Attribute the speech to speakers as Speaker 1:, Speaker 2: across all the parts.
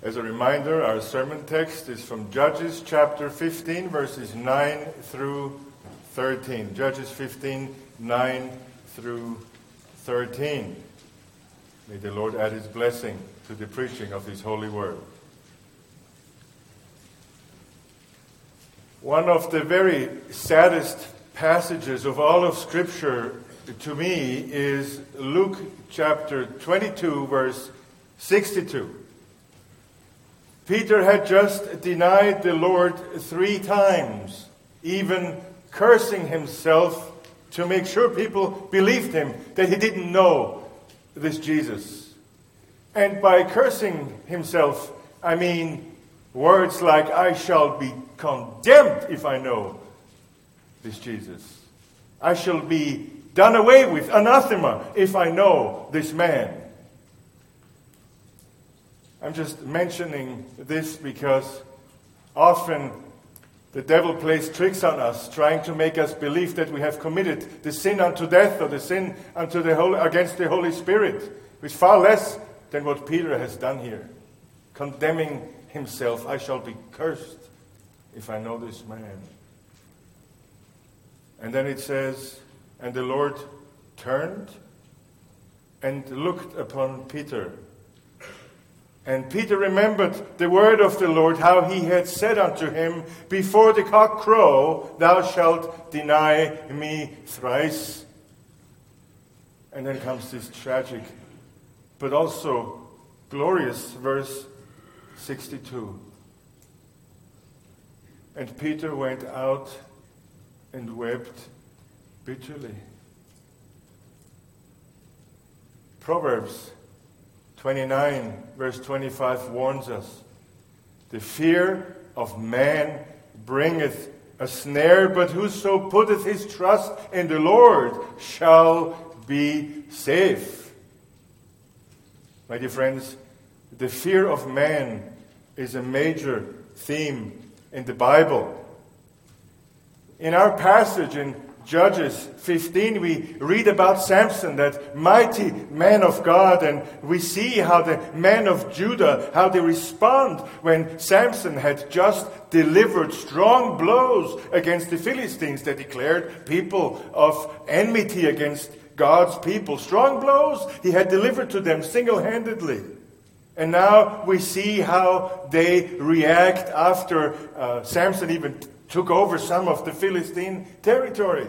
Speaker 1: As a reminder, our sermon text is from Judges chapter 15, verses 9 through 13. Judges 15, 9 through 13. May the Lord add His blessing to the preaching of His holy word. One of the very saddest passages of all of Scripture to me is Luke chapter 22, verse 62. Peter had just denied the Lord 3 times, even cursing himself to make sure people believed him that he didn't know this Jesus. And by cursing himself, I mean words like, I shall be condemned if I know this Jesus. I shall be done away with, anathema, if I know this man. I'm just mentioning this because often the devil plays tricks on us, trying to make us believe that we have committed the sin unto death or the sin unto against the Holy Spirit, which is far less than what Peter has done here, condemning himself. I shall be cursed if I know this man. And then it says, and the Lord turned and looked upon Peter. And Peter remembered the word of the Lord, how he had said unto him, before the cock crow, thou shalt deny me thrice. And then comes this tragic, but also glorious verse 62. And Peter went out and wept bitterly. Proverbs 29, verse 25 warns us, the fear of man bringeth a snare, but whoso putteth his trust in the Lord shall be safe. My dear friends, the fear of man is a major theme in the Bible. In our passage in Judges 15, we read about Samson, that mighty man of God, and we see how the men of Judah, how they respond when Samson had just delivered strong blows against the Philistines. They declared people of enmity against God's people. Strong blows he had delivered to them single-handedly. And now we see how they react after Samson even took over some of the Philistine territory.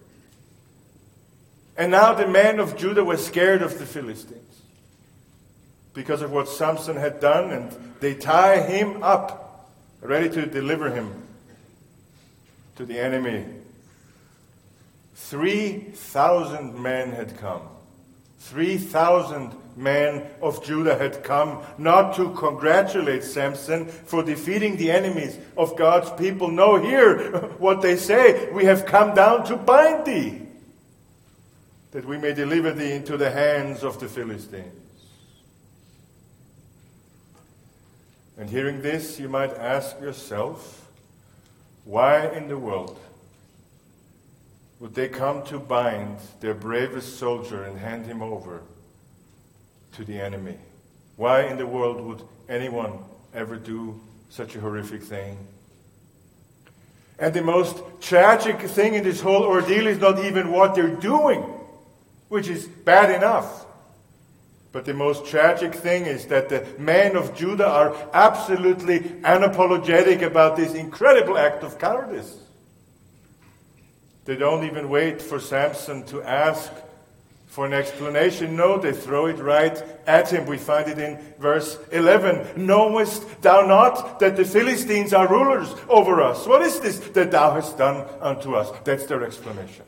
Speaker 1: And now the men of Judah were scared of the Philistines because of what Samson had done, and they tie him up, ready to deliver him to the enemy. 3,000 men had come. 3,000 men of Judah had come, not to congratulate Samson for defeating the enemies of God's people. No, hear what they say. We have come down to bind thee, that we may deliver thee into the hands of the Philistines. And hearing this, you might ask yourself, why in the world would they come to bind their bravest soldier and hand him over to the enemy? Why in the world would anyone ever do such a horrific thing? And the most tragic thing in this whole ordeal is not even what they're doing, which is bad enough. But the most tragic thing is that the men of Judah are absolutely unapologetic about this incredible act of cowardice. They don't even wait for Samson to ask for an explanation. No, they throw it right at him. We find it in verse 11. Knowest thou not that the Philistines are rulers over us? What is this that thou hast done unto us? That's their explanation.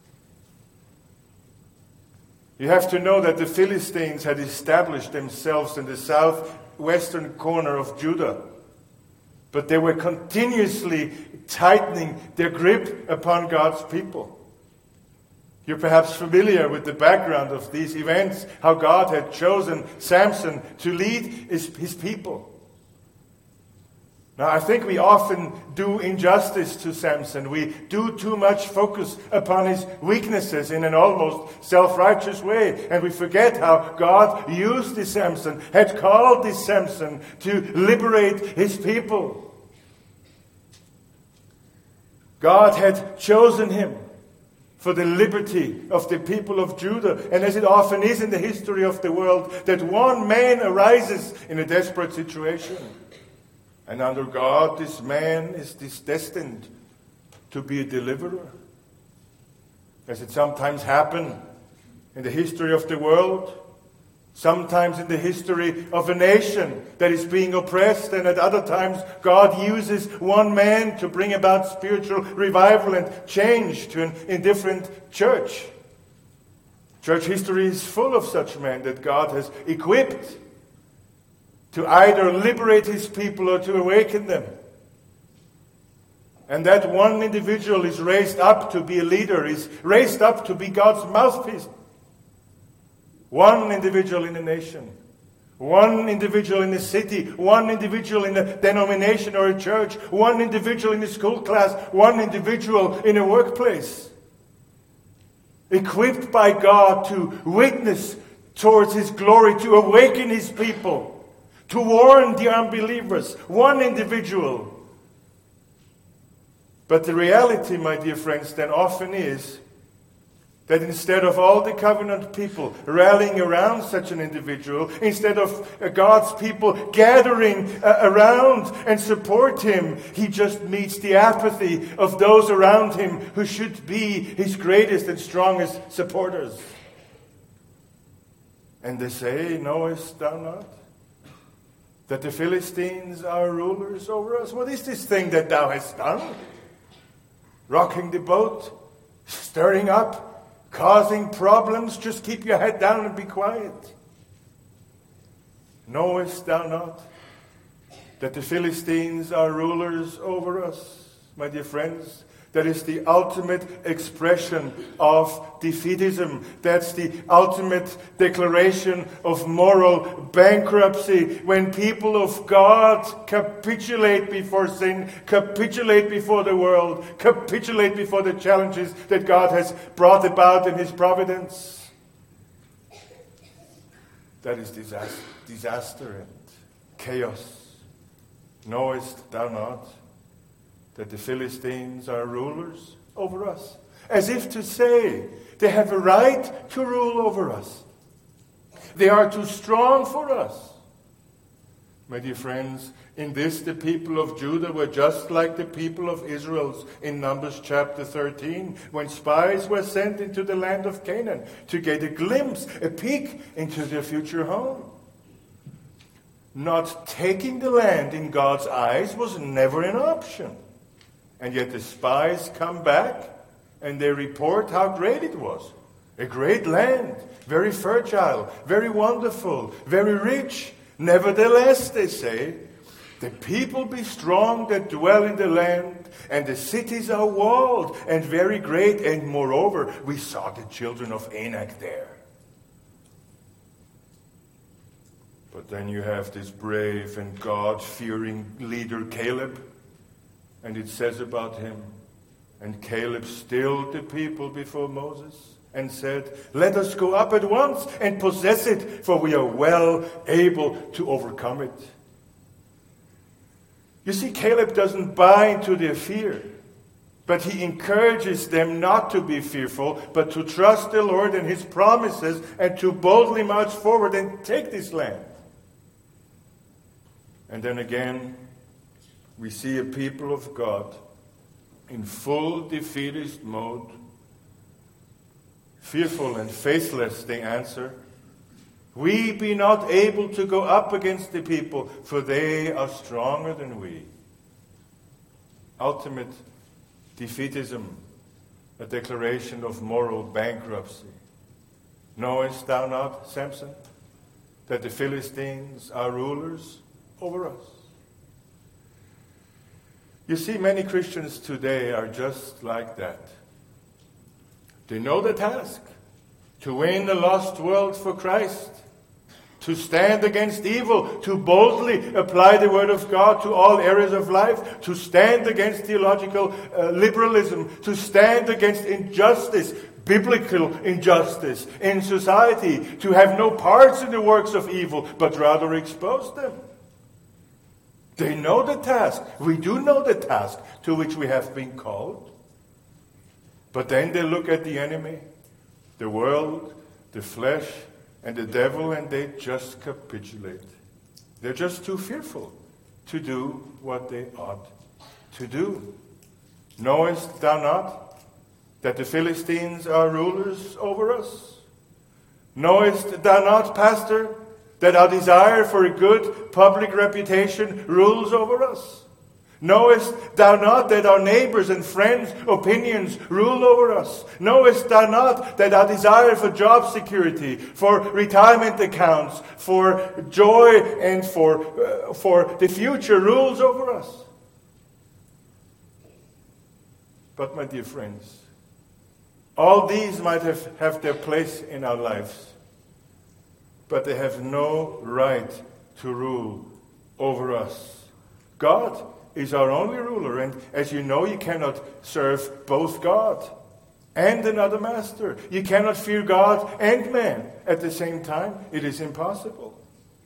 Speaker 1: You have to know that the Philistines had established themselves in the southwestern corner of Judah. But they were continuously tightening their grip upon God's people. You're perhaps familiar with the background of these events, how God had chosen Samson to lead his people. Now, I think we often do injustice to Samson. We do too much focus upon his weaknesses in an almost self-righteous way. And we forget how God used this Samson, had called this Samson to liberate his people. God had chosen him for the liberty of the people of Judah. And as it often is in the history of the world, that one man arises in a desperate situation. And under God, this man is destined to be a deliverer. As it sometimes happens in the history of the world, sometimes in the history of a nation that is being oppressed, and at other times God uses one man to bring about spiritual revival and change to an indifferent church. Church history is full of such men that God has equipped to either liberate his people or to awaken them. And that one individual is raised up to be a leader, is raised up to be God's mouthpiece. One individual in a nation, one individual in a city, one individual in a denomination or a church, one individual in a school class, one individual in a workplace. Equipped by God to witness towards his glory, to awaken his people, to warn the unbelievers, one individual. But the reality, my dear friends, then often is that instead of all the covenant people rallying around such an individual, instead of God's people gathering around and support him, he just meets the apathy of those around him who should be his greatest and strongest supporters. And they say, knowest thou not that the Philistines are rulers over us? What is this thing that thou hast done? Rocking the boat, stirring up, causing problems. Just keep your head down and be quiet. Knowest thou not that the Philistines are rulers over us? My dear friends, that is the ultimate expression of defeatism. That's the ultimate declaration of moral bankruptcy. When people of God capitulate before sin, capitulate before the world, capitulate before the challenges that God has brought about in his providence. That is disaster and chaos. Knowest thou not that the Philistines are rulers over us? As if to say, they have a right to rule over us. They are too strong for us. My dear friends, in this the people of Judah were just like the people of Israel in Numbers chapter 13, when spies were sent into the land of Canaan to get a glimpse, a peek into their future home. Not taking the land in God's eyes was never an option. And yet the spies come back and they report how great it was. A great land, very fertile, very wonderful, very rich. Nevertheless, they say, the people be strong that dwell in the land, and the cities are walled and very great. And moreover, we saw the children of Anak there. But then you have this brave and God-fearing leader, Caleb. And it says about him, and Caleb stilled the people before Moses and said, let us go up at once and possess it, for we are well able to overcome it. You see, Caleb doesn't buy into their fear, but he encourages them not to be fearful, but to trust the Lord and his promises and to boldly march forward and take this land. And then again, we see a people of God in full defeatist mode. Fearful and faithless, they answer, we be not able to go up against the people, for they are stronger than we. Ultimate defeatism, a declaration of moral bankruptcy. Knowest thou not, Samson, that the Philistines are rulers over us? You see, many Christians today are just like that. They know the task, to win the lost world for Christ, to stand against evil, to boldly apply the Word of God to all areas of life, to stand against theological liberalism, to stand against injustice, biblical injustice in society, to have no parts in the works of evil, but rather expose them. They know the task. We do know the task to which we have been called. But then they look at the enemy, the world, the flesh, and the devil, and they just capitulate. They're just too fearful to do what they ought to do. Knowest thou not that the Philistines are rulers over us? Knowest thou not, pastor, that our desire for a good public reputation rules over us? Knowest thou not that our neighbors' and friends' opinions rule over us? Knowest thou not that our desire for job security, for retirement accounts, for joy and for the future rules over us? But my dear friends, all these might have their place in our lives, but they have no right to rule over us. God is our only ruler, and as you know, you cannot serve both God and another master. You cannot fear God and man at the same time. It is impossible.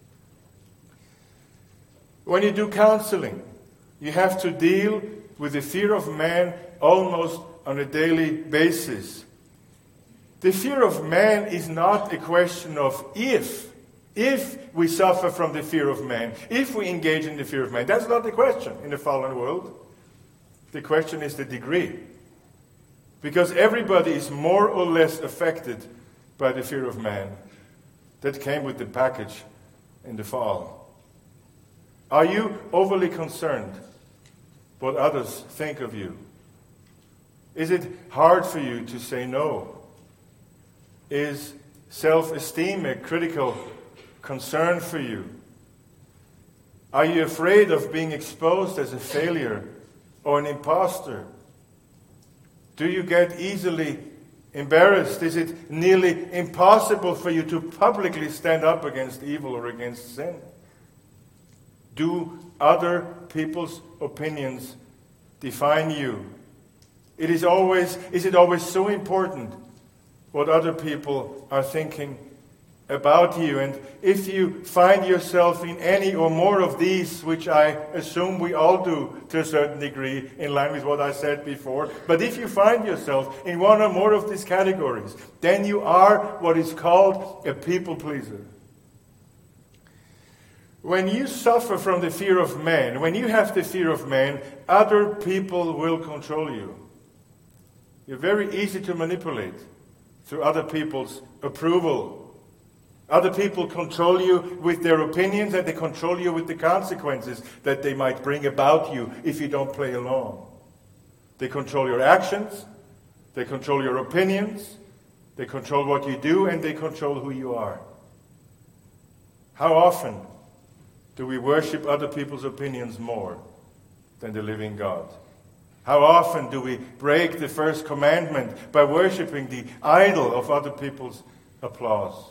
Speaker 1: When you do counseling, you have to deal with the fear of man almost on a daily basis. The fear of man is not a question of if we suffer from the fear of man, if we engage in the fear of man. That's not the question in the fallen world. The question is the degree. Because everybody is more or less affected by the fear of man. That came with the package in the fall. Are you overly concerned what others think of you? Is it hard for you to say no? Is self-esteem a critical concern for you? Are you afraid of being exposed as a failure or an imposter? Do you get easily embarrassed? Is it nearly impossible for you to publicly stand up against evil or against sin? Do other people's opinions define you? Is it always so important what other people are thinking about you? And if you find yourself in any or more of these, which I assume we all do to a certain degree, in line with what I said before, but if you find yourself in one or more of these categories, then you are what is called a people pleaser. When you suffer from the fear of man, when you have the fear of man, other people will control you. You're very easy to manipulate through other people's approval. Other people control you with their opinions, and they control you with the consequences that they might bring about you if you don't play along. They control your actions, they control your opinions, they control what you do, and they control who you are. How often do we worship other people's opinions more than the living God? How often do we break the first commandment by worshiping the idol of other people's applause?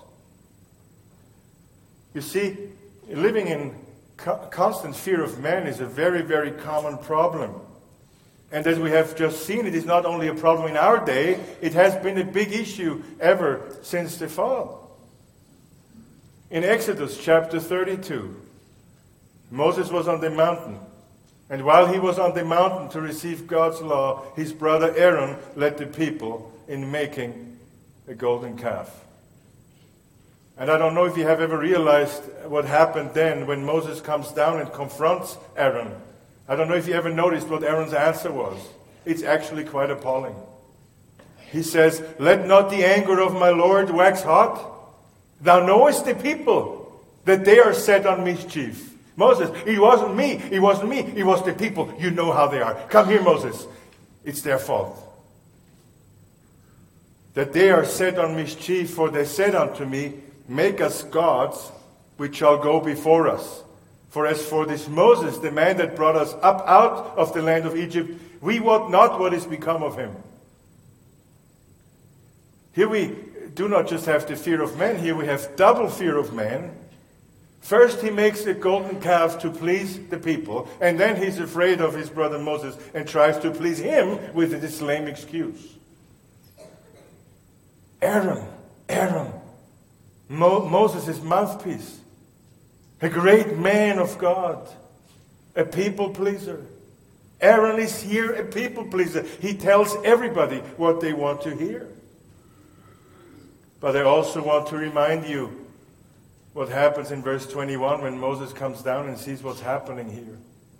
Speaker 1: You see, living in constant fear of man is a very, very common problem. And as we have just seen, it is not only a problem in our day, it has been a big issue ever since the fall. In Exodus chapter 32, Moses was on the mountain. And while he was on the mountain to receive God's law, his brother Aaron led the people in making a golden calf. And I don't know if you have ever realized what happened then when Moses comes down and confronts Aaron. I don't know if you ever noticed what Aaron's answer was. It's actually quite appalling. He says, "Let not the anger of my Lord wax hot. Thou knowest the people, that they are set on mischief." Moses, it wasn't me, it was the people. You know how they are. Come here, Moses. It's their fault. That they are set on mischief, for they said unto me, "Make us gods, which shall go before us. For as for this Moses, the man that brought us up out of the land of Egypt, we wot not what is become of him." Here we do not just have the fear of man, here we have double fear of man First he makes a golden calf to please the people, and then he's afraid of his brother Moses and tries to please him with this lame excuse. Aaron, Moses' mouthpiece, a great man of God, a people pleaser. Aaron is here a people pleaser. He tells everybody what they want to hear. But I also want to remind you what happens in verse 21 when Moses comes down and sees what's happening here.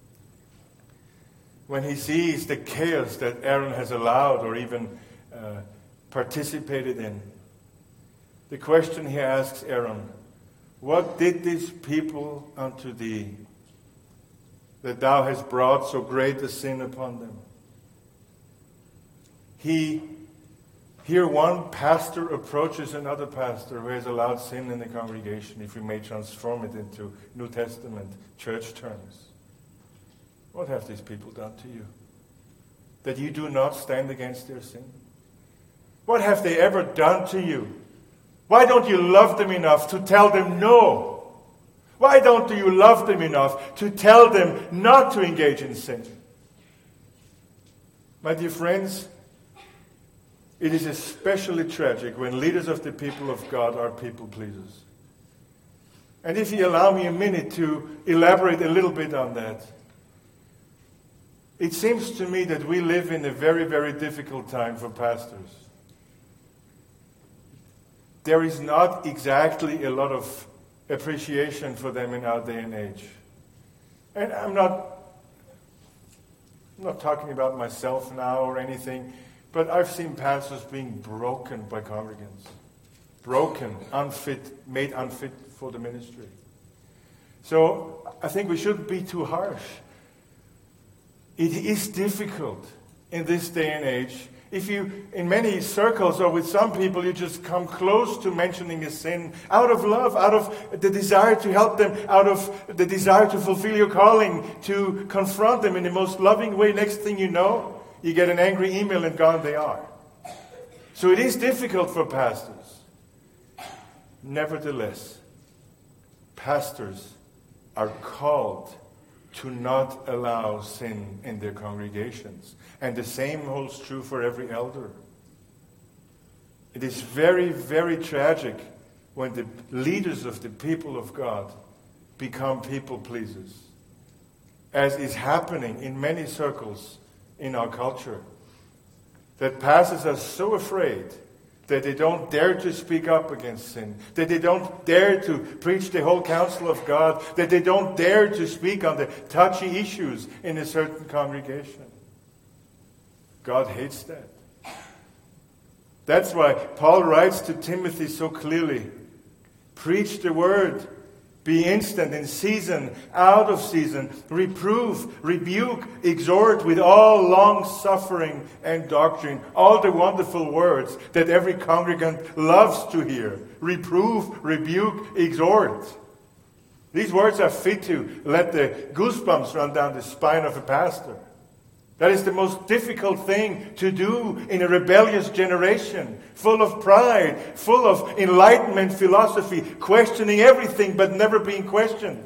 Speaker 1: When he sees the chaos that Aaron has allowed or even participated in. The question he asks Aaron, what did these people unto thee, that thou hast brought so great a sin upon them? Here one pastor approaches another pastor who has allowed sin in the congregation, if we may transform it into New Testament church terms. What have these people done to you? That you do not stand against their sin? What have they ever done to you? Why don't you love them enough to tell them no? Why don't you love them enough to tell them not to engage in sin? My dear friends, it is especially tragic when leaders of the people of God are people pleasers. And if you allow me a minute to elaborate a little bit on that, it seems to me that we live in a very, very difficult time for pastors. There is not exactly a lot of appreciation for them in our day and age. And I'm not talking about myself now or anything, but I've seen pastors being broken by congregants. Broken, unfit, made unfit for the ministry. So I think we shouldn't be too harsh. It is difficult in this day and age. If you, in many circles or with some people, you just come close to mentioning a sin out of love, out of the desire to help them, out of the desire to fulfill your calling, to confront them in the most loving way. Next thing you know, you get an angry email and gone they are. So it is difficult for pastors. Nevertheless, pastors are called to not allow sin in their congregations. And the same holds true for every elder. It is very, very tragic when the leaders of the people of God become people pleasers, as is happening in many circles in our culture. That pastors are so afraid that they don't dare to speak up against sin, that they don't dare to preach the whole counsel of God, that they don't dare to speak on the touchy issues in a certain congregation. God hates that. That's why Paul writes to Timothy so clearly, preach the word, be instant in season, out of season, reprove, rebuke, exhort with all long-suffering and doctrine. All the wonderful words that every congregant loves to hear. Reprove, rebuke, exhort. These words are fit to let the goosebumps run down the spine of a pastor. That is the most difficult thing to do in a rebellious generation, full of pride, full of enlightenment philosophy, questioning everything but never being questioned.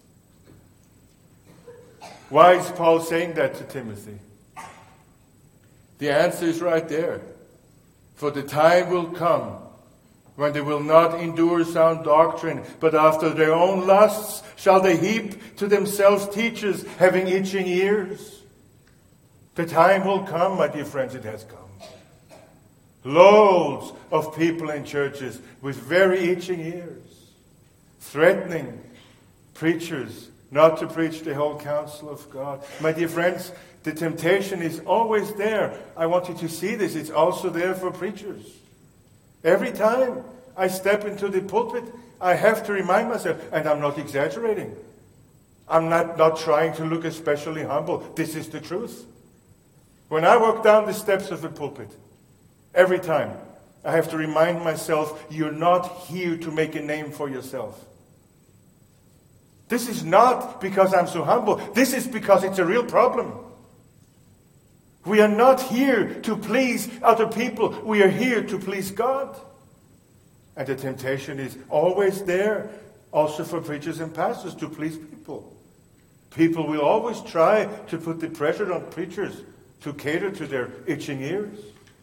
Speaker 1: Why is Paul saying that to Timothy? The answer is right there. For the time will come when they will not endure sound doctrine, but after their own lusts shall they heap to themselves teachers having itching ears. The time will come, my dear friends, it has come. Loads of people in churches with very itching ears, threatening preachers not to preach the whole counsel of God. My dear friends, the temptation is always there. I want you to see this. It's also there for preachers. Every time I step into the pulpit, I have to remind myself, and I'm not exaggerating. I'm not trying to look especially humble. This is the truth. When I walk down the steps of the pulpit, every time, I have to remind myself, you're not here to make a name for yourself. This is not because I'm so humble. This is because it's a real problem. We are not here to please other people. We are here to please God. And the temptation is always there, also for preachers and pastors to please people. People will always try to put the pressure on preachers to cater to their itching ears.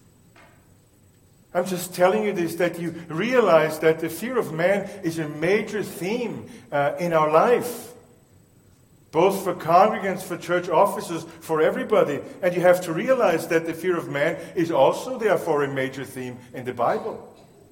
Speaker 1: I'm just telling you this, that you realize that the fear of man is a major theme in our life. Both for congregants, for church officers, for everybody. And you have to realize that the fear of man is also, therefore, a major theme in the Bible.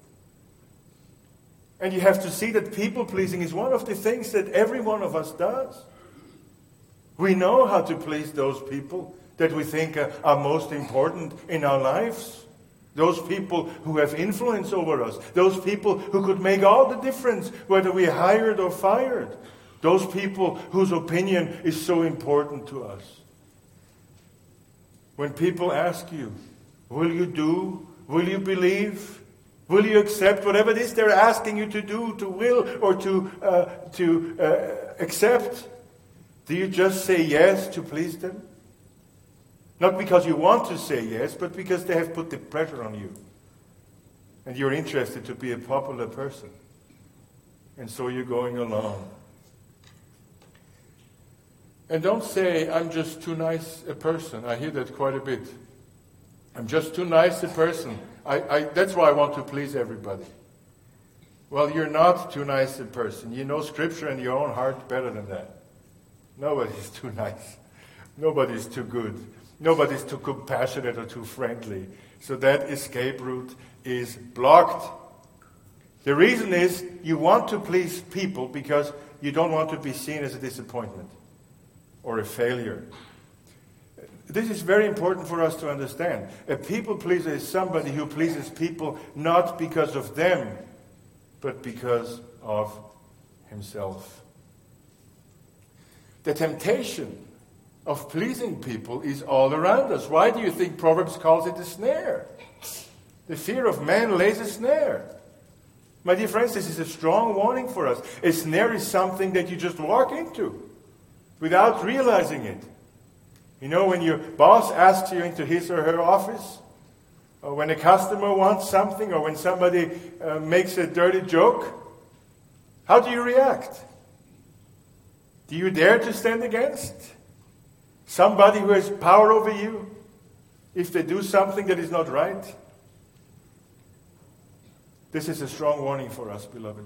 Speaker 1: And you have to see that people-pleasing is one of the things that every one of us does. We know how to please those people that we think are most important in our lives. Those people who have influence over us. Those people who could make all the difference, whether we're hired or fired. Those people whose opinion is so important to us. When people ask you, will you do? Will you believe? Will you accept whatever it is they're asking you to do, to will, or to accept? Do you just say yes to please them? Not because you want to say yes, but because they have put the pressure on you. And you're interested to be a popular person. And so you're going along. And don't say, I'm just too nice a person. I hear that quite a bit. I'm just too nice a person. That's why I want to please everybody. Well, you're not too nice a person. You know Scripture in your own heart better than that. Nobody's too nice. Nobody's too good. Nobody's too compassionate or too friendly. So that escape route is blocked. The reason is you want to please people because you don't want to be seen as a disappointment or a failure. This is very important for us to understand. A people pleaser is somebody who pleases people not because of them, but because of himself. The temptation of pleasing people is all around us. Why do you think Proverbs calls it a snare? The fear of man lays a snare. My dear friends, this is a strong warning for us. A snare is something that you just walk into without realizing it. You know, when your boss asks you into his or her office, or when a customer wants something, or when somebody makes a dirty joke, how do you react? Do you dare to stand against somebody who has power over you if they do something that is not right? This is a strong warning for us, beloved.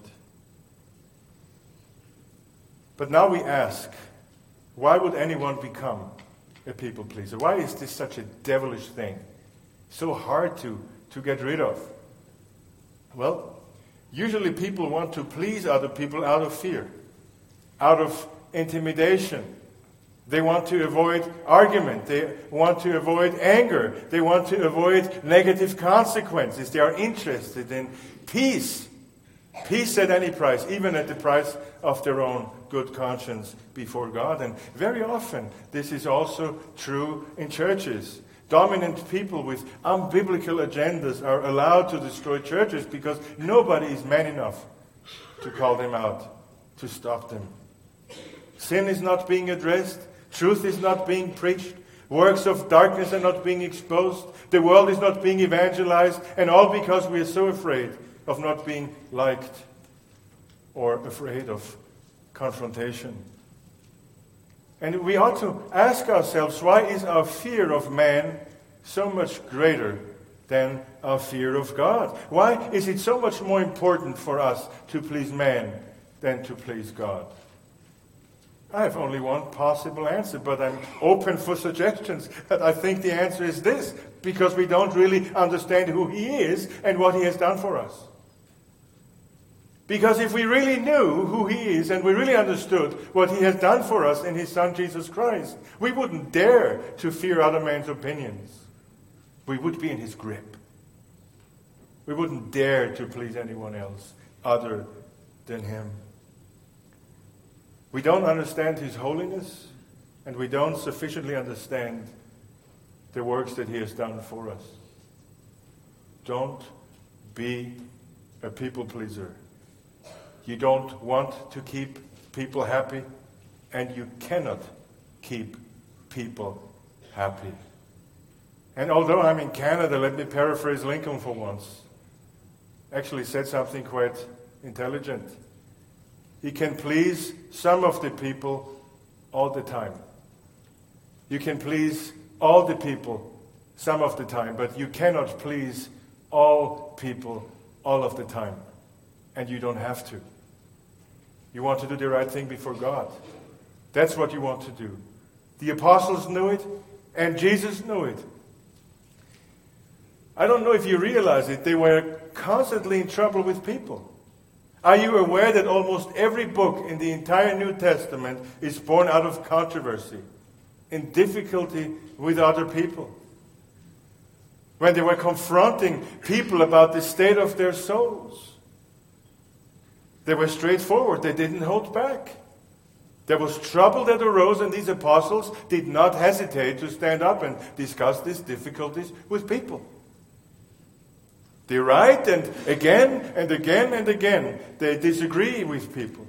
Speaker 1: But now we ask, why would anyone become a people pleaser? Why is this such a devilish thing? So hard to get rid of. Well, usually people want to please other people out of fear, out of intimidation. They want to avoid argument. They want to avoid anger. They want to avoid negative consequences. They are interested in peace. Peace at any price, even at the price of their own good conscience before God. And very often, this is also true in churches. Dominant people with unbiblical agendas are allowed to destroy churches because nobody is man enough to call them out, to stop them. Sin is not being addressed. Truth is not being preached. Works of darkness are not being exposed. The world is not being evangelized. And all because we are so afraid of not being liked or afraid of confrontation. And we ought to ask ourselves, why is our fear of man so much greater than our fear of God? Why is it so much more important for us to please man than to please God? I have only one possible answer, but I'm open for suggestions. And I think the answer is this, because we don't really understand who He is and what He has done for us. Because if we really knew who He is and we really understood what He has done for us in His Son Jesus Christ, we wouldn't dare to fear other men's opinions. We would be in His grip. We wouldn't dare to please anyone else other than Him. We don't understand His holiness, and we don't sufficiently understand the works that He has done for us. Don't be a people pleaser. You don't want to keep people happy, and you cannot keep people happy. And although I'm in Canada, let me paraphrase Lincoln for once. Actually said something quite intelligent. He can please some of the people all the time. You can please all the people some of the time, but you cannot please all people all of the time. And you don't have to. You want to do the right thing before God. That's what you want to do. The apostles knew it, and Jesus knew it. I don't know if you realize it, they were constantly in trouble with people. Are you aware that almost every book in the entire New Testament is born out of controversy, in difficulty with other people? When they were confronting people about the state of their souls, they were straightforward. They didn't hold back. There was trouble that arose, and these apostles did not hesitate to stand up and discuss these difficulties with people. They write, and again and again and again, they disagree with people.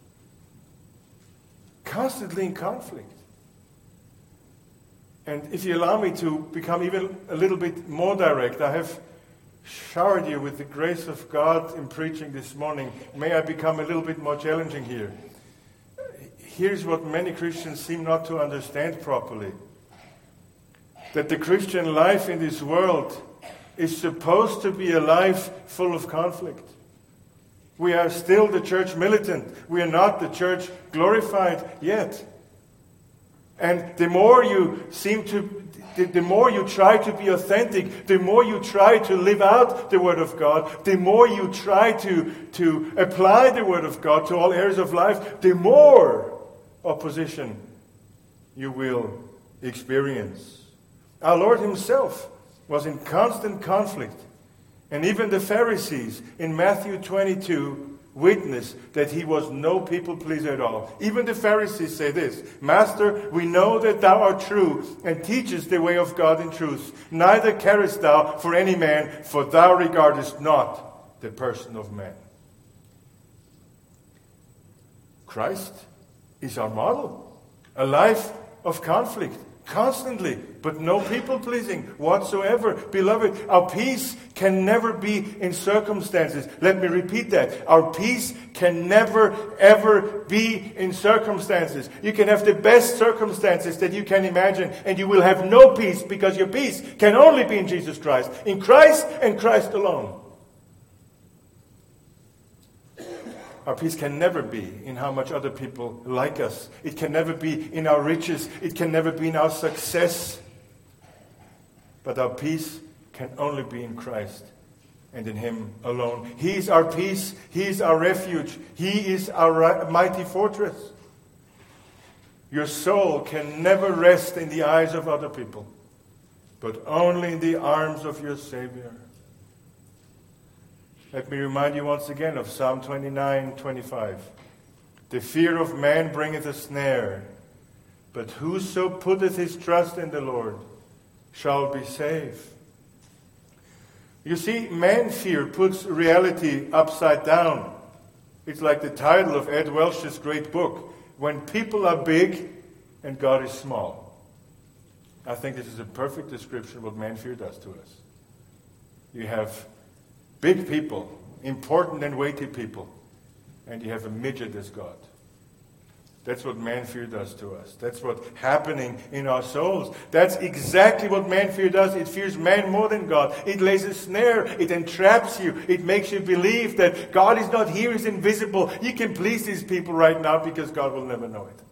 Speaker 1: Constantly in conflict. And if you allow me to become even a little bit more direct, I have showered you with the grace of God in preaching this morning. May I become a little bit more challenging here. Here's what many Christians seem not to understand properly. That the Christian life in this world is supposed to be a life full of conflict. We are still the church militant. We are not the church glorified yet. And the more you the more you try to be authentic, the more you try to live out the Word of God, the more you try to apply the Word of God to all areas of life, the more opposition you will experience. Our Lord Himself was in constant conflict. And even the Pharisees in Matthew 22 witnessed that He was no people pleaser at all. Even the Pharisees say this, Master, we know that Thou art true and teachest the way of God in truth. Neither carest Thou for any man, for Thou regardest not the person of man. Christ is our model. A life of conflict. Constantly, but no people-pleasing whatsoever. Beloved, our peace can never be in circumstances. Let me repeat that. Our peace can never, ever be in circumstances. You can have the best circumstances that you can imagine, and you will have no peace, because your peace can only be in Jesus Christ. In Christ and Christ alone. Our peace can never be in how much other people like us. It can never be in our riches. It can never be in our success. But our peace can only be in Christ and in Him alone. He is our peace. He is our refuge. He is our mighty fortress. Your soul can never rest in the eyes of other people, but only in the arms of your Savior. Let me remind you once again of Psalm 29:25. The fear of man bringeth a snare, but whoso putteth his trust in the Lord shall be safe. You see, man fear puts reality upside down. It's like the title of Ed Welch's great book, When People Are Big and God is Small. I think this is a perfect description of what man fear does to us. You have big people, important and weighty people, and you have a midget as God. That's what man fear does to us. That's what's happening in our souls. That's exactly what man fear does. It fears man more than God. It lays a snare. It entraps you. It makes you believe that God is not here, He's invisible. You can please these people right now because God will never know it.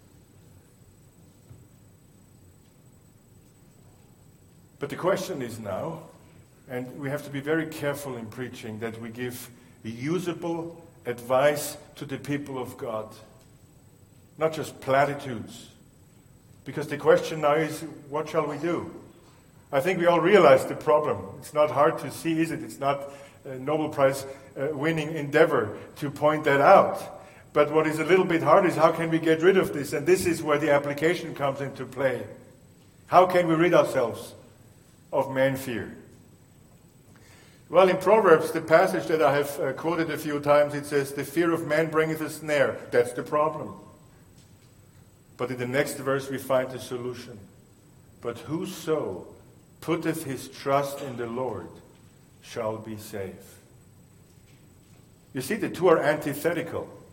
Speaker 1: But the question is now, and we have to be very careful in preaching, that we give usable advice to the people of God. Not just platitudes. Because the question now is, what shall we do? I think we all realize the problem. It's not hard to see, is it? It's not a Nobel Prize winning endeavor to point that out. But what is a little bit hard is, how can we get rid of this? And this is where the application comes into play. How can we rid ourselves of man fear? Well, in Proverbs, the passage that I have quoted a few times, it says, the fear of man bringeth a snare. That's the problem. But in the next verse we find the solution. But whoso putteth his trust in the Lord shall be safe. You see, the two are antithetical.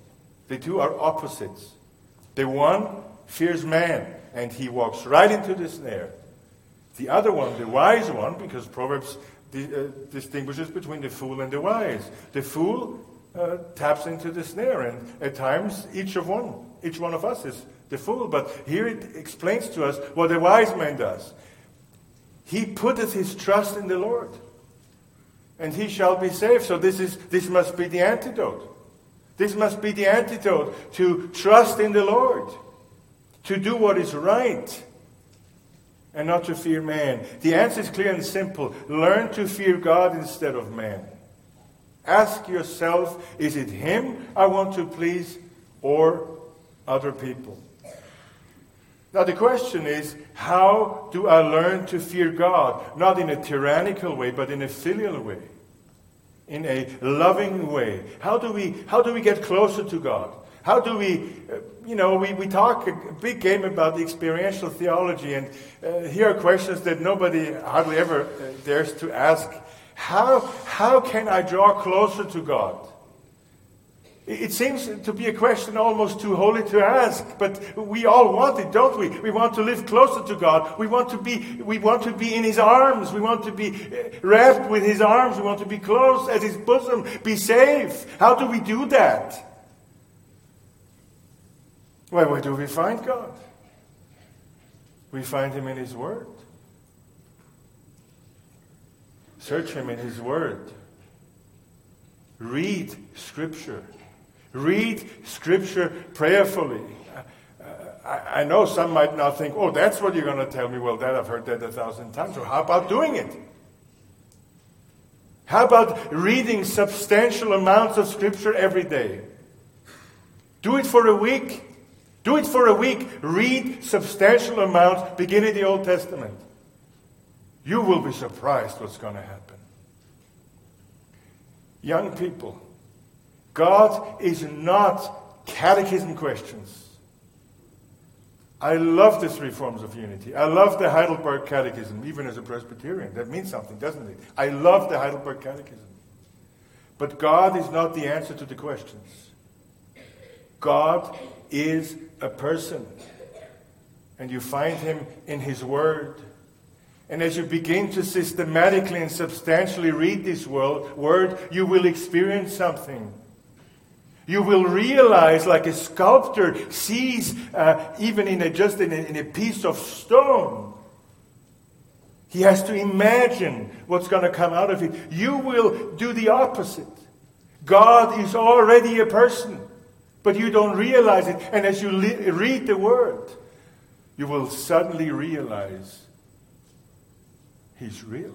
Speaker 1: The two are opposites. The one fears man, and he walks right into the snare. The other one, the wise one, because Proverbs distinguishes between the fool and the wise. The fool taps into the snare, and at times each one of us is the fool. But here it explains to us what the wise man does. He putteth his trust in the Lord, and he shall be saved. So this must be the antidote. This must be the antidote to trust in the Lord, to do what is right, and not to fear man. The answer is clear and simple. Learn to fear God instead of man. Ask yourself, is it him I want to please or other people? Now the question is, how do I learn to fear God? Not in a tyrannical way, but in a filial way. In a loving way. How do we get closer to God? How do we, we talk a big game about the experiential theology, and here are questions that nobody hardly ever dares to ask. How can I draw closer to God? It seems to be a question almost too holy to ask, but we all want it, don't we? We want to live closer to God. We want to be in His arms. We want to be wrapped with His arms. We want to be close at His bosom, be safe. How do we do that? Well, where do we find God? We find Him in His Word. Search Him in His Word. Read Scripture. Read Scripture prayerfully. I know some might now think, oh, that's what you're going to tell me. Well, I've heard that 1,000 times. So how about doing it? How about reading substantial amounts of Scripture every day? Do it for a week. Do it for a week. Read substantial amounts, beginning the Old Testament. You will be surprised what's going to happen. Young people, God is not catechism questions. I love the three forms of unity. I love the Heidelberg Catechism, even as a Presbyterian. That means something, doesn't it? I love the Heidelberg Catechism. But God is not the answer to the questions. God is a person. And you find Him in His Word. And as you begin to systematically and substantially read this Word, you will experience something. You will realize, like a sculptor sees, even in a piece of stone, he has to imagine what's going to come out of it. You will do the opposite. God is already a person, but you don't realize it. And as you read the Word, you will suddenly realize He's real.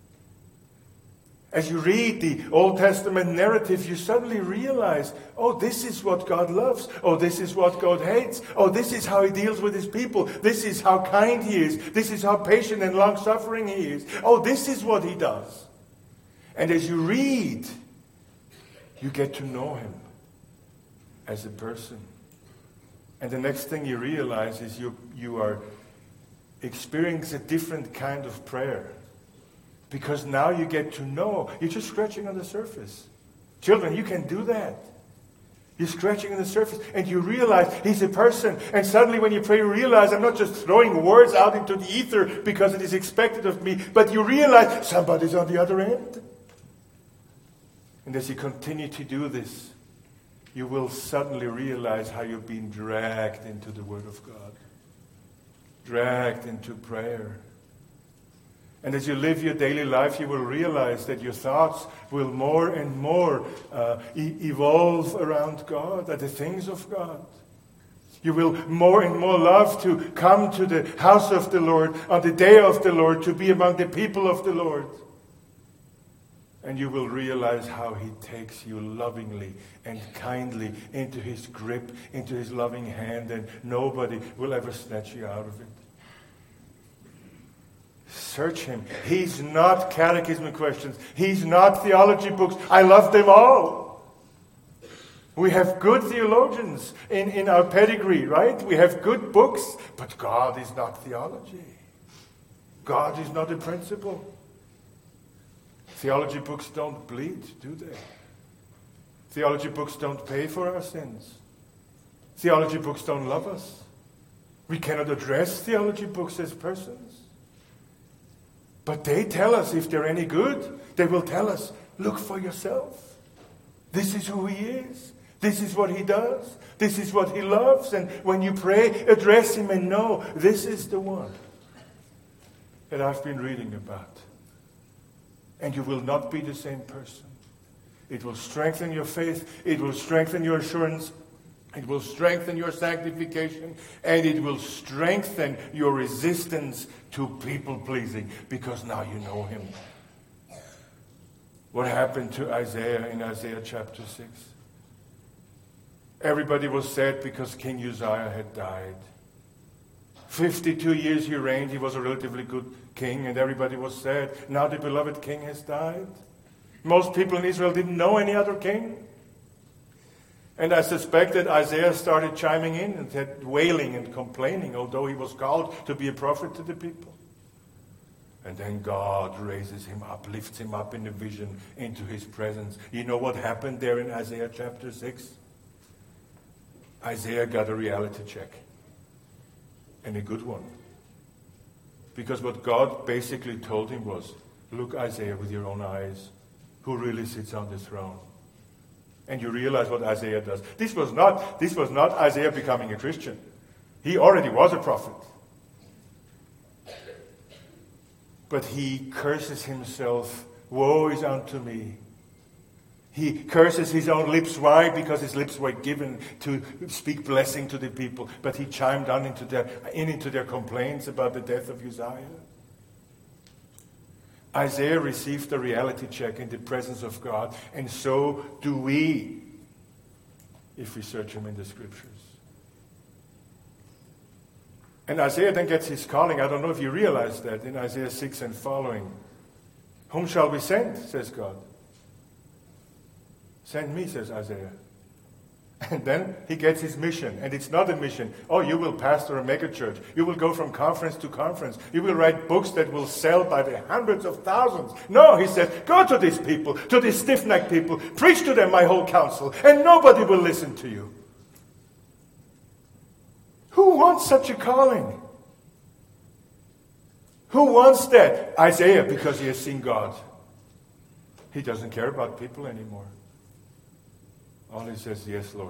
Speaker 1: As you read the Old Testament narrative, you suddenly realize, oh, this is what God loves. Oh, this is what God hates. Oh, this is how He deals with His people. This is how kind He is. This is how patient and long-suffering He is. Oh, this is what He does. And as you read, you get to know Him as a person. And the next thing you realize is you are experiencing a different kind of prayer. Because now you get to know. You're just scratching on the surface. Children, you can do that. You're scratching on the surface and you realize He's a person. And suddenly when you pray, you realize I'm not just throwing words out into the ether because it is expected of me, but you realize somebody's on the other end. And as you continue to do this, you will suddenly realize how you've been dragged into the Word of God. Dragged into prayer. And as you live your daily life, you will realize that your thoughts will more and more evolve around God, at the things of God. You will more and more love to come to the house of the Lord on the day of the Lord, to be among the people of the Lord. And you will realize how He takes you lovingly and kindly into His grip, into His loving hand, and nobody will ever snatch you out of it. Search Him. He's not catechism questions. He's not theology books. I love them all. We have good theologians in our pedigree, right? We have good books, but God is not theology. God is not a principle. Theology books don't bleed, do they? Theology books don't pay for our sins. Theology books don't love us. We cannot address theology books as persons. But they tell us if they're any good. They will tell us, look for yourself. This is who he is. This is what he does. This is what he loves. And when you pray, address him and know this is the one that I've been reading about. And you will not be the same person. It will strengthen your faith. It will strengthen your assurance. It will strengthen your sanctification. And it will strengthen your resistance to people-pleasing, because now you know him. What happened to Isaiah in Isaiah chapter 6? Everybody was sad because King Uzziah had died. 52 years he reigned. He was a relatively good king, and everybody was sad. Now the beloved king has died. Most people in Israel didn't know any other king. And I suspect that Isaiah started chiming in and said, wailing and complaining, although he was called to be a prophet to the people. And then God raises him up, lifts him up in a vision into his presence. You know what happened there in Isaiah chapter 6? Isaiah got a reality check. And a good one. Because what God basically told him was, look, Isaiah, with your own eyes, who really sits on the throne. And you realize what Isaiah does. This was not Isaiah becoming a Christian. He already was a prophet. But he curses himself, woe is unto me. He curses his own lips. Why? Because his lips were given to speak blessing to the people. But he chimed on into their complaints about the death of Uzziah. Isaiah received a reality check in the presence of God. And so do we, if we search him in the Scriptures. And Isaiah then gets his calling. I don't know if you realize that in Isaiah 6 and following. Whom shall we send, says God. Send me, says Isaiah. And then he gets his mission. And it's not a mission. Oh, you will pastor a megachurch. You will go from conference to conference. You will write books that will sell by the hundreds of thousands. No, he says, go to these people, to these stiff-necked people. Preach to them my whole counsel. And nobody will listen to you. Who wants such a calling? Who wants that? Isaiah, because he has seen God. He doesn't care about people anymore. All he says, yes, Lord,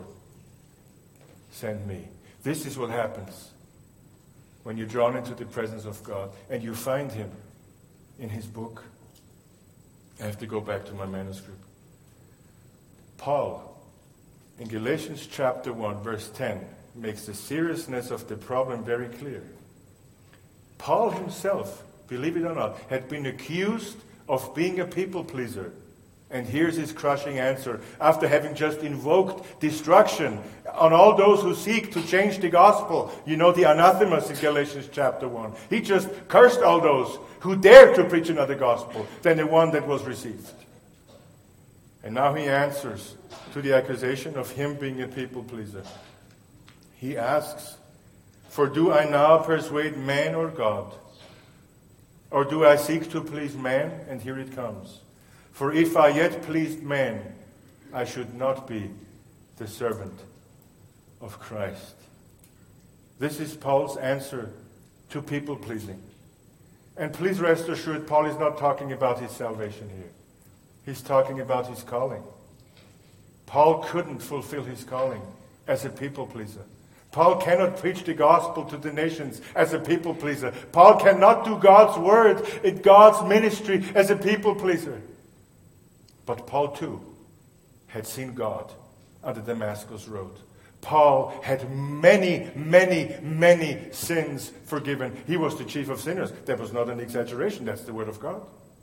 Speaker 1: send me. This is what happens when you're drawn into the presence of God and you find him in his book. I have to go back to my manuscript. Paul, in Galatians chapter 1, verse 10, makes the seriousness of the problem very clear. Paul himself, believe it or not, had been accused of being a people pleaser. And here's his crushing answer. After having just invoked destruction on all those who seek to change the gospel. You know the anathemas in Galatians chapter 1. He just cursed all those who dared to preach another gospel than the one that was received. And now he answers to the accusation of him being a people pleaser. He asks, for do I now persuade man or God? Or do I seek to please man? And here it comes. For if I yet pleased man, I should not be the servant of Christ. This is Paul's answer to people-pleasing. And please rest assured, Paul is not talking about his salvation here. He's talking about his calling. Paul couldn't fulfill his calling as a people-pleaser. Paul cannot preach the gospel to the nations as a people-pleaser. Paul cannot do God's word in God's ministry as a people-pleaser. But Paul, too, had seen God on the Damascus Road. Paul had many, many, many sins forgiven. He was the chief of sinners. That was not an exaggeration. That's the word of God.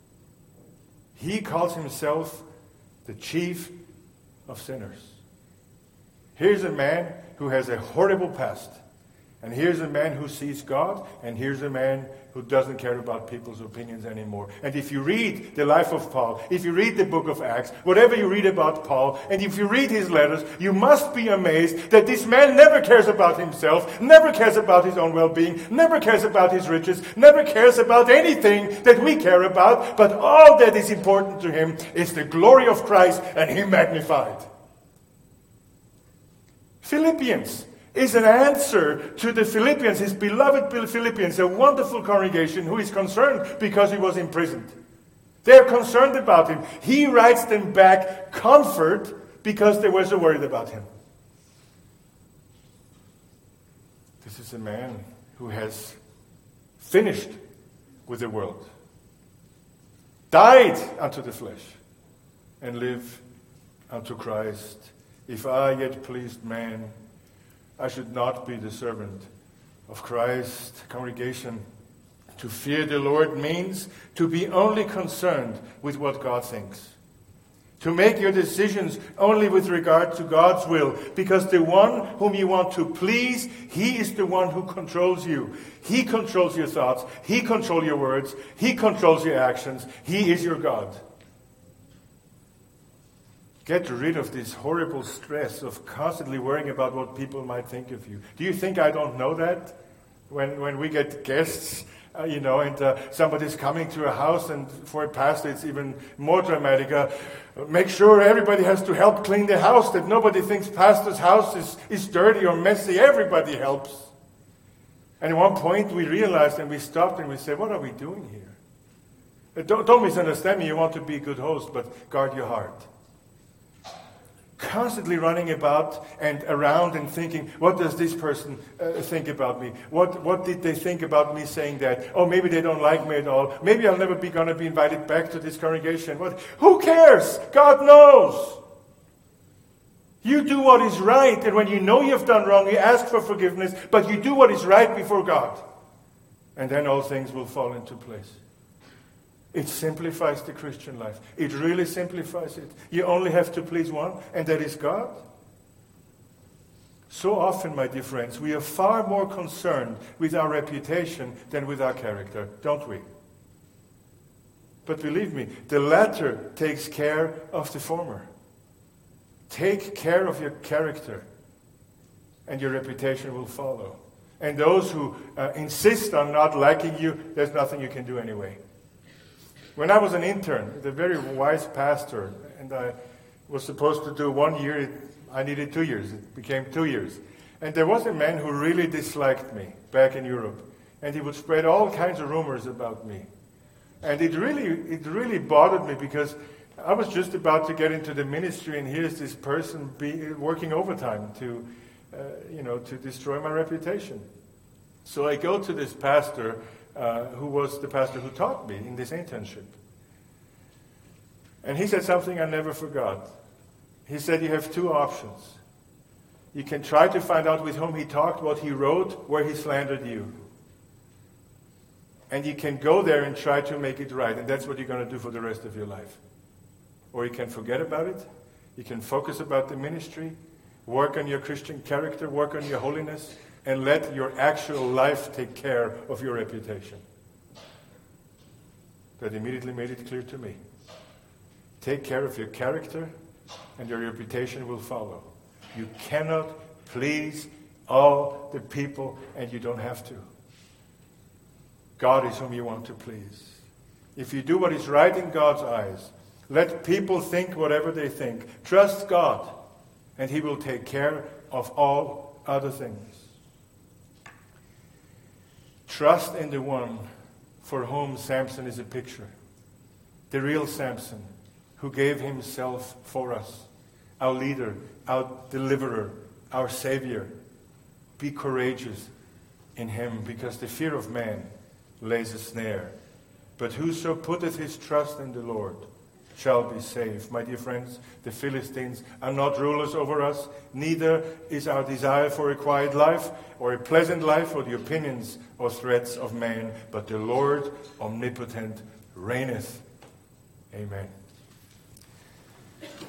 Speaker 1: He calls himself the chief of sinners. Here's a man who has a horrible past. And here's a man who sees God, and here's a man who doesn't care about people's opinions anymore. And if you read the life of Paul, if you read the book of Acts, whatever you read about Paul, and if you read his letters, you must be amazed that this man never cares about himself, never cares about his own well-being, never cares about his riches, never cares about anything that we care about, but all that is important to him is the glory of Christ and him magnified. Philippians. is an answer to the Philippians, his beloved Philippians, a wonderful congregation who is concerned because he was imprisoned. They're concerned about him. He writes them back comfort because they were so worried about him. This is a man who has finished with the world, died unto the flesh, and live unto Christ. If I yet pleased man, I should not be the servant of Christ. Congregation, to fear the Lord means to be only concerned with what God thinks. To make your decisions only with regard to God's will, because the one whom you want to please, he is the one who controls you. He controls your thoughts. He controls your words. He controls your actions. He is your God. Get rid of this horrible stress of constantly worrying about what people might think of you. Do you think I don't know that? When we get guests, and somebody's coming to a house, and for a pastor it's even more dramatic. Make sure everybody has to help clean the house, that nobody thinks pastor's house is dirty or messy. Everybody helps. And at one point we realized, and we stopped and we said, what are we doing here? Don't misunderstand me. You want to be a good host, but guard your heart. Constantly running about and around and thinking, what does this person think about me? What did they think about me saying that? Oh, maybe they don't like me at all. Maybe I'll never be going to be invited back to this congregation. Who cares? God knows. You do what is right, and when you know you've done wrong, you ask for forgiveness, but you do what is right before God. And then all things will fall into place. It simplifies the Christian life. It really simplifies it. You only have to please one, and that is God. So often, my dear friends, we are far more concerned with our reputation than with our character, don't we? But believe me, the latter takes care of the former. Take care of your character, and your reputation will follow. And those who insist on not liking you, there's nothing you can do anyway. When I was an intern, the very wise pastor, and I was supposed to do 1 year, I needed 2 years. It became 2 years. And there was a man who really disliked me back in Europe. And he would spread all kinds of rumors about me. And it really bothered me, because I was just about to get into the ministry, and here's this person working overtime to destroy my reputation. So I go to this pastor, who was the pastor who taught me in this internship. And he said something I never forgot. He said, you have two options. You can try to find out with whom he talked, what he wrote, where he slandered you. And you can go there and try to make it right. And that's what you're going to do for the rest of your life. Or you can forget about it. You can focus about the ministry, work on your Christian character, work on your holiness, and let your actual life take care of your reputation. That immediately made it clear to me. Take care of your character, and your reputation will follow. You cannot please all the people, and you don't have to. God is whom you want to please. If you do what is right in God's eyes, let people think whatever they think. Trust God, and He will take care of all other things. Trust in the one for whom Samson is a picture. The real Samson, who gave himself for us. Our leader, our deliverer, our Savior. Be courageous in Him, because the fear of man lays a snare. But whoso putteth his trust in the Lord shall be saved. My dear friends, the Philistines are not rulers over us. Neither is our desire for a quiet life or a pleasant life or the opinions or threats of man. But the Lord omnipotent reigneth. Amen.